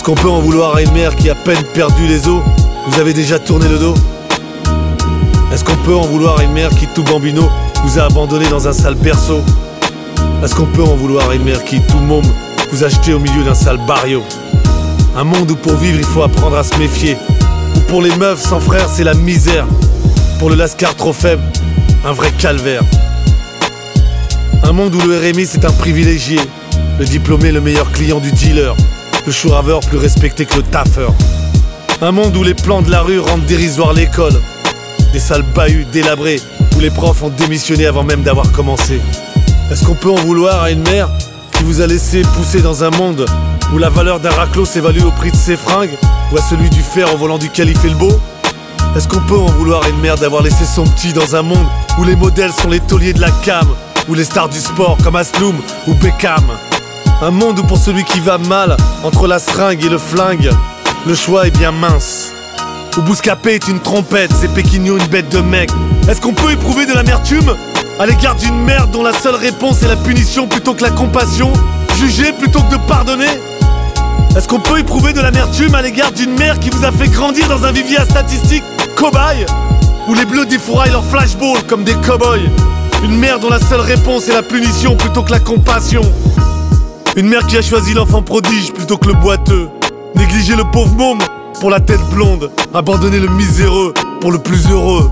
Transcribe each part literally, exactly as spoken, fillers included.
qu'on peut en vouloir à une mère qui a à peine perdu les os? Vous avez déjà tourné le dos? Est-ce qu'on peut en vouloir à une mère qui, tout bambino, vous a abandonné dans un sale berceau? Est-ce qu'on peut en vouloir à une mère qui, tout môme, vous a jeté au milieu d'un sale barrio? Un monde où pour vivre il faut apprendre à se méfier, où pour les meufs sans frère c'est la misère, pour le lascar trop faible, un vrai calvaire. Un monde où le R M I c'est un privilégié, le diplômé le meilleur client du dealer, le chouraveur plus respecté que le taffeur. Un monde où les plans de la rue rendent dérisoire l'école, des salles bahuts délabrées où les profs ont démissionné avant même d'avoir commencé. Est-ce qu'on peut en vouloir à une mère qui vous a laissé pousser dans un monde où la valeur d'un raclos s'évalue au prix de ses fringues, ou à celui du fer au volant duquel il fait le beau? Est-ce qu'on peut en vouloir à une mère d'avoir laissé son petit dans un monde où les modèles sont les tauliers de la cam, ou les stars du sport comme Asloum ou Beckham? Un monde où pour celui qui va mal, entre la seringue et le flingue, le choix est bien mince. Où Bouscapé est une trompette, c'est Péquigno une bête de mec. Est-ce qu'on peut éprouver de l'amertume à l'égard d'une mère dont la seule réponse est la punition plutôt que la compassion? Juger plutôt que de pardonner? Est-ce qu'on peut éprouver de l'amertume à l'égard d'une mère qui vous a fait grandir dans un vivier à statistiques cobaye, où les bleus défouraillent leur flashball comme des cow-boys? Une mère dont la seule réponse est la punition plutôt que la compassion? Une mère qui a choisi l'enfant prodige plutôt que le boiteux, négliger le pauvre môme pour la tête blonde, abandonner le miséreux pour le plus heureux.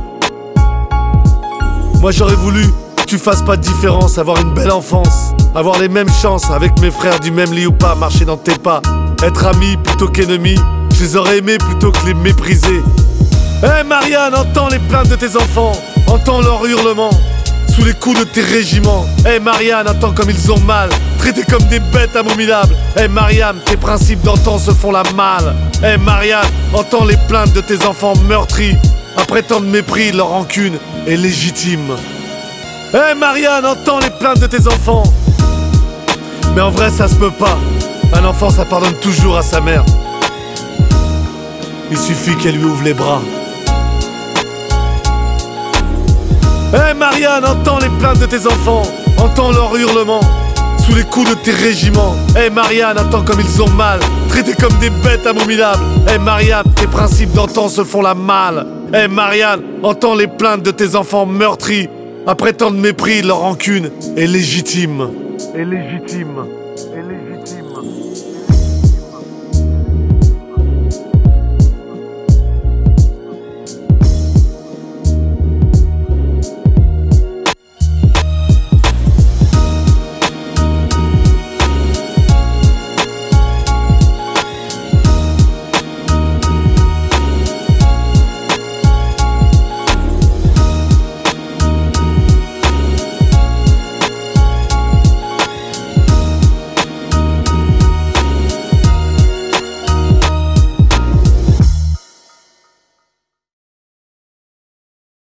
Moi j'aurais voulu que tu fasses pas de différence, avoir une belle enfance, avoir les mêmes chances avec mes frères du même lit ou pas, marcher dans tes pas, être amis plutôt qu'ennemis, je les aurais aimés plutôt que les mépriser. Hé hey Marianne, entends les plaintes de tes enfants, entends leurs hurlements sous les coups de tes régiments. Hé hey Marianne, entends comme ils ont mal, traités comme des bêtes abominables. Hé hey Marianne, tes principes d'antan se font la malle. Hé hey Marianne, entends les plaintes de tes enfants meurtris, après tant de mépris, leur rancune est légitime. Hé hey Marianne, entends les plaintes de tes enfants. Mais en vrai ça se peut pas, un enfant ça pardonne toujours à sa mère. Il suffit qu'elle lui ouvre les bras. Hé hey Marianne, entends les plaintes de tes enfants, entends leurs hurlements sous les coups de tes régiments. Hé hey Marianne, entends comme ils ont mal, traités comme des bêtes abominables. Hé hey Marianne, tes principes d'antan se font la malle. Hé hey Marianne, entends les plaintes de tes enfants meurtris, après tant de mépris, leur rancune est légitime. Est légitime.